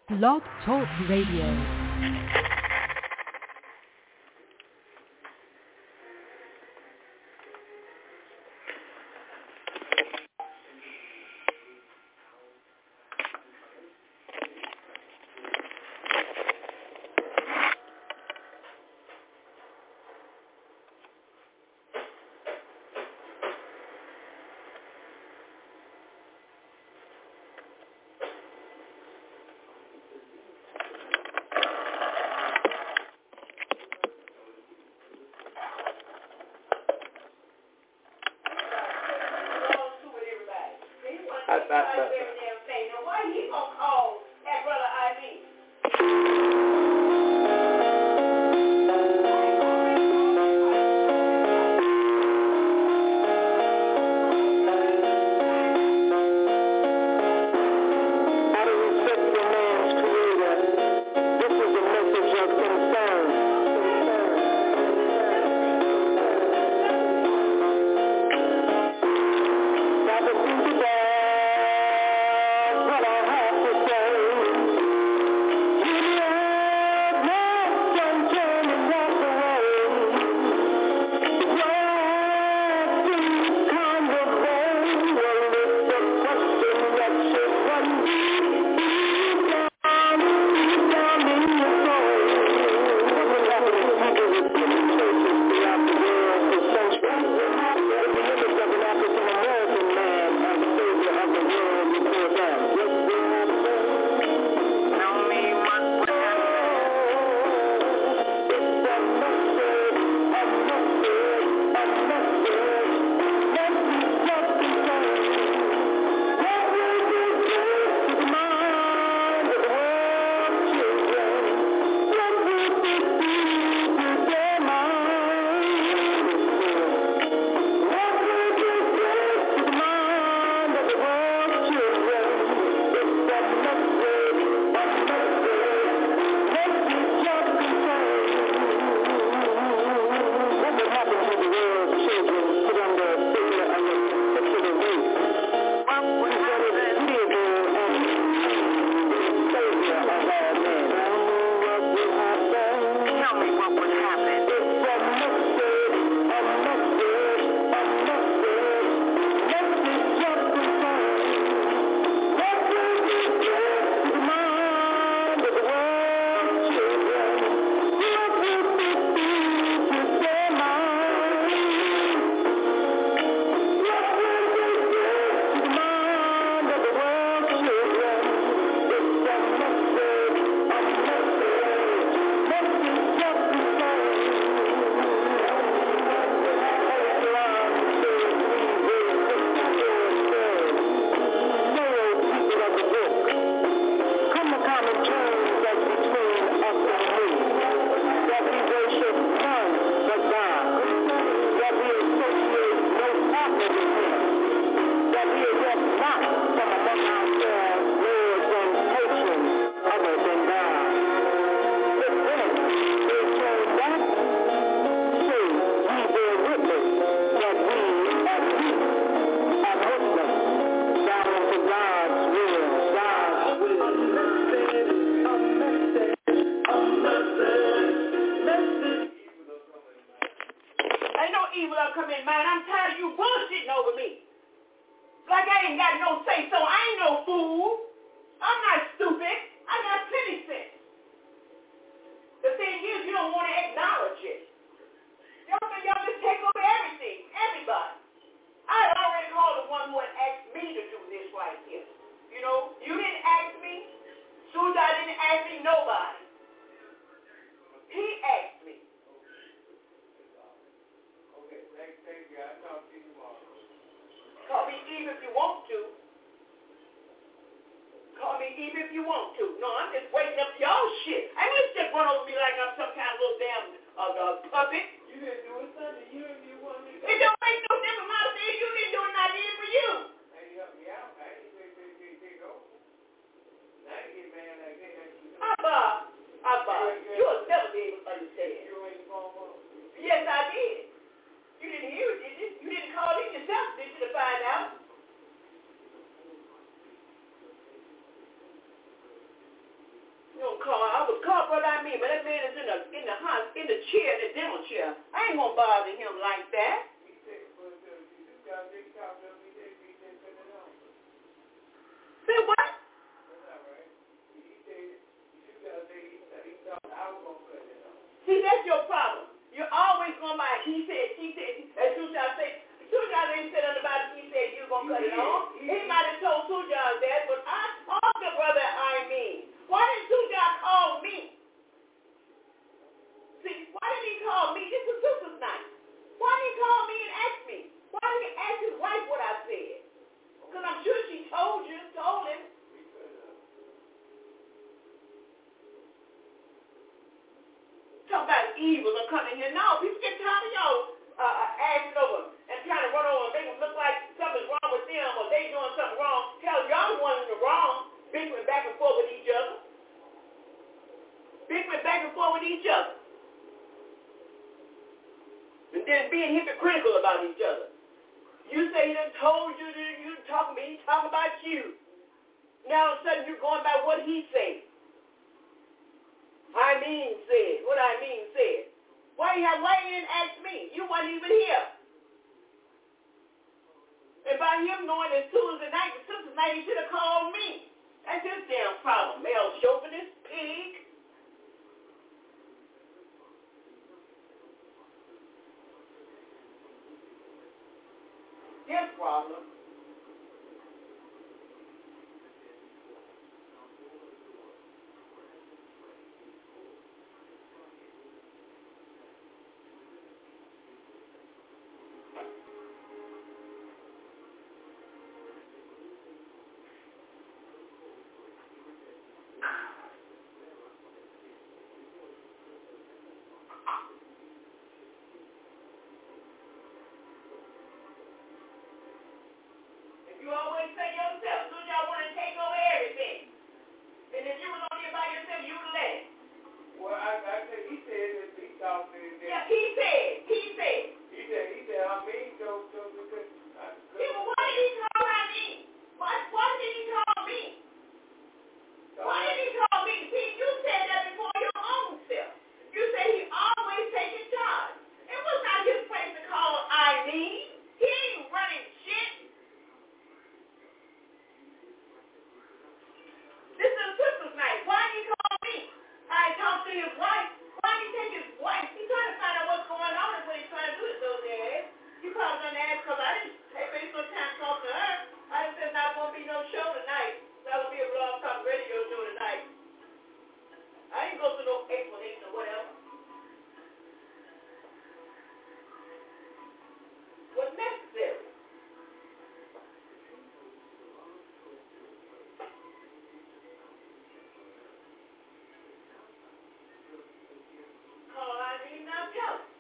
Blog Talk Radio. brother, I mean, but that man is in the house, in the chair, the dental chair. I ain't gonna bother him like that. Say what? See, that's your problem. You're always going by he said, she said, as Sujan said. Sujan ain't said nothing about it. He said you going to cut it off. He might have told Sujan that, but I told the brother I mean. Why didn't Sujan call me? See, why didn't he call me? This is Sister's night. Why didn't he call me and ask me? Why didn't he ask his wife what I said? Because I'm sure she told him. Talk about evil are coming here. No, people get tired of y'all asking over and trying to run over and make them look like something's wrong with them or they doing something wrong. Tell y'all the ones in the wrong, bickering back and forth with each other. Bickering back and forth with each other. And then being hypocritical about each other. You say he done told you that you talking about, he talking about you. Now all of a sudden you're going by what he said. I mean said. What I mean said. Why you didn't ask me? You wasn't even here. And by him knowing it's Tuesday night, the Sister's night, he should have called me. That's his damn problem. Male chauvinist, pig. His problem. You always say yourself, soon y'all want to take over everything. And if you was on here by yourself, you would let it. Well, I said, he said that he talked to his dad. Yeah, he said, I mean, so because yeah, but why did he call I mean? Why did he call me? Why did he call me? See, you said that before your own self. You said he always taking charge. It was not his place to call I mean. He ain't running shit. This is a Sister's night. Why did he call me? I talked to his wife. Why did he take his wife? He's trying to find out what's going on. That's what he's trying to do is those days. You probably done asked because I didn't waste no time talking to her. I just said not going to be no show tonight. That will be a Blog Talk Radio show tonight. I didn't go through no explanation or whatever. What's necessary? Call I mean now tell it.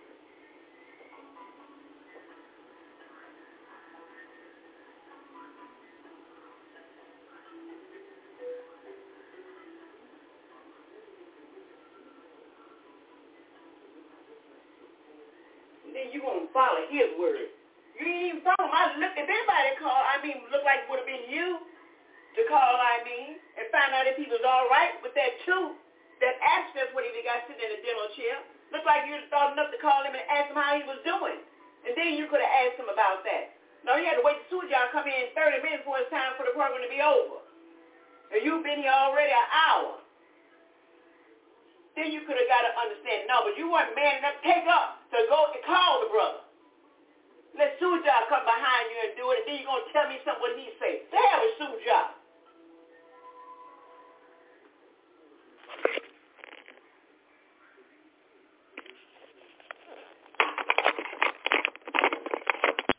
Then you gonna follow his word. You ain't even follow my look. If anybody called, look like it would have been you to call, and find out if he was all right with that too. That access when he got sitting in the dental chair. Looked like you thought enough to call him and ask him how he was doing. And then you could have asked him about that. No, you had to wait till Sujan come in 30 minutes before it's time for the program to be over. And you've been here already an hour. Then you could have got to understand. No, but you weren't man enough to take up to go and call the brother. Let Sujan come behind you and do it, and then you're going to tell me something what he